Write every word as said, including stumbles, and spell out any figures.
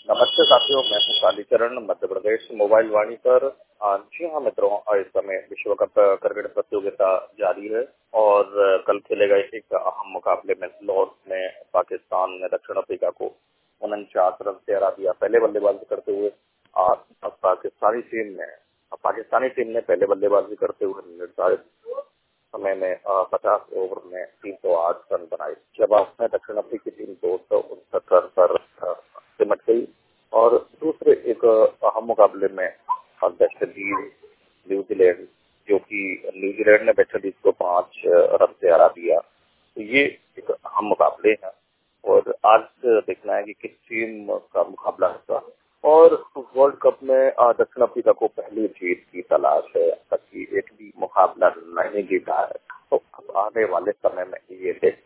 नमस्ते साथियों, मैं हूँ कालीचरण मध्य प्रदेश मोबाइल वाणी पर। आ, जी हाँ मित्रों, इस समय विश्व कप क्रिकेट प्रतियोगिता जारी है और कल खेले गए एक अहम मुकाबले में लॉर्ड्स में पाकिस्तान ने दक्षिण अफ्रीका को उनचास रन से हरा दिया। पहले बल्लेबाजी करते हुए आ, पाकिस्तानी टीम ने पाकिस्तानी टीम ने पहले बल्लेबाजी करते हुए निर्धारित समय में पचास ओवर में तीन सौ आठ रन बनाए। जवाब में दक्षिण अफ्रीकी टीम दो सौ उनसठ रन पर सिमट गई और दूसरे एक अहम मुकाबले में वेस्ट इंडीज न्यूजीलैंड जो कि न्यूजीलैंड ने वेस्ट इंडीज को पांच रन से हरा दिया। तो ये एक अहम मुकाबले हैं और आज देखना है कि किस टीम का मुकाबला होगा। और वर्ल्ड कप में दक्षिण अफ्रीका को पहली जीत की तलाश है, ताकि एक भी मुकाबला नहीं जीता है। तो अब आने वाले समय में ये देख